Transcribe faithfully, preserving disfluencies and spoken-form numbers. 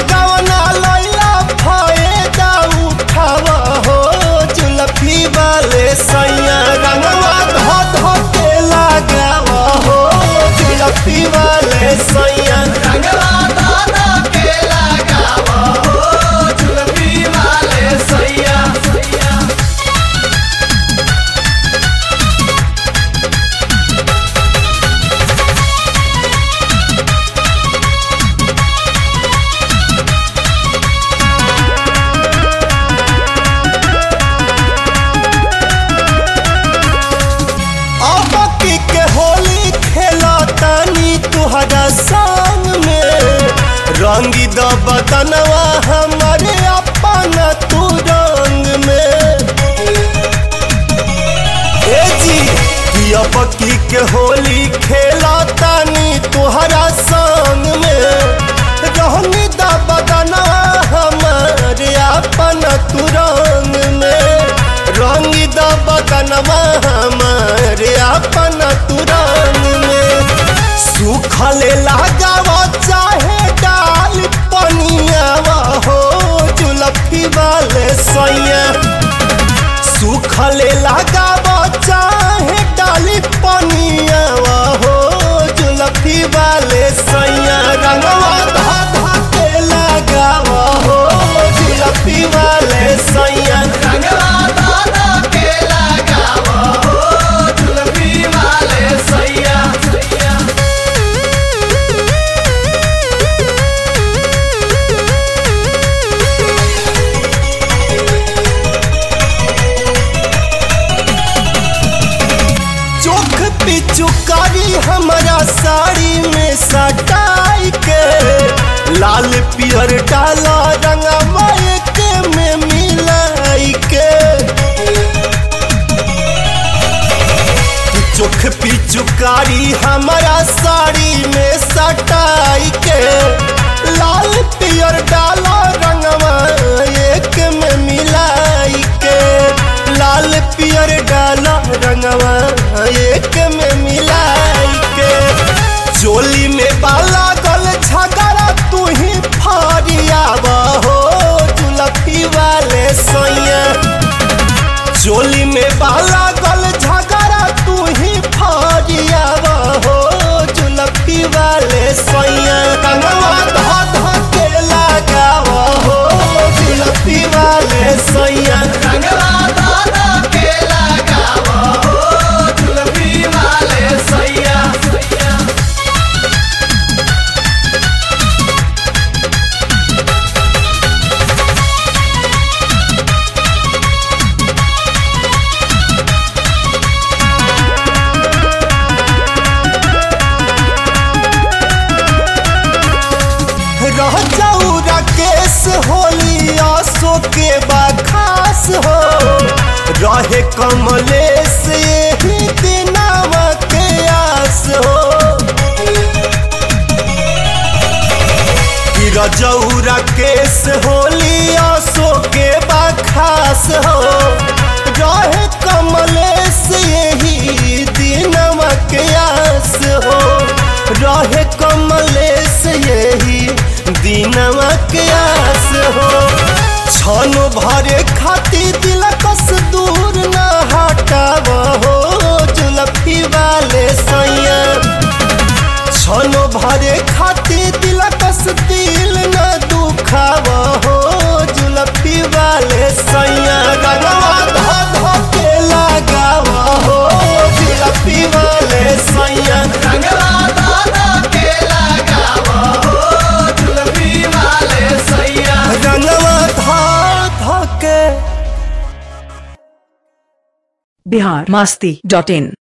गवना लैला फायदा उठावा हो जुल्फी वाले सैया रंगवा धो धो के लगावा हो जुल्फी वाले सैया रंगवा धो धो के लगावा हो जुल्फी वाले सैया तुहरा संग में रंगी द बदनवा हमारे अपना तू रंग में ए जी किया पक्की के होली खेला तानी तुहरा संग में रंगी द बदनवा हमारे अपना तू रंग में रंगी द बदनवा हमारे अपना तू रंग में सूखले लगावा चाहे डाल पनियावा हो जुल्फी वाले सैया सूखले लगावा चाहे डाल पनियावा हो जुल्फी वाले सैया रंगवा धा धा के लगावा हो जुल्फी वाले सैया रंगवा धा धा के लगावा हो जुल्फी वाले सैया पिचुकारी हमारा साड़ी में सटाई के लाल पियर डाला रंगवा के में मिलाई के चोख पिचुकारी हमारा साड़ी में सटाई के लाल पियर डाला रंगवा एक में मिलाई के लाल पियर डाला रंगवा एक में मिलाई के चोली में बाला गल झगड़ा तू ही फरियावा हो जुल्फी वाले सैया चोली में बाला गल झगड़ा तू ही फरियावा हो जुल्फी वाले सैया रंगवा धो धो के लगावा हो जुल्फी वाले सैया रंगवा धो धो के लगावा हो जुल्फी वाले सैया रह जाऊ राकेश होली आसो के बाखास हो रहे कमलेश यही दिनावा के आस हो रजऊ राकेश होली आसो के बाखास हो रहे कमलेश यही दिनावा के आस हो रहे कमलेश यही दीनवा के आस हो छानो भरे खाती दिल कस दूर न हटावा हो जुल्फी वाले सैया छानो भरे खाती दिल कस दिल न दुखावा हो जुल्फी वाले सैया रंगवा धो धो के लगावा हो जुल्फी वाले सैया रंगवा धो धो के लगावा हो जुल्फी वाले सैया रंगवा धो धो के बिहार मस्ती डॉट इन।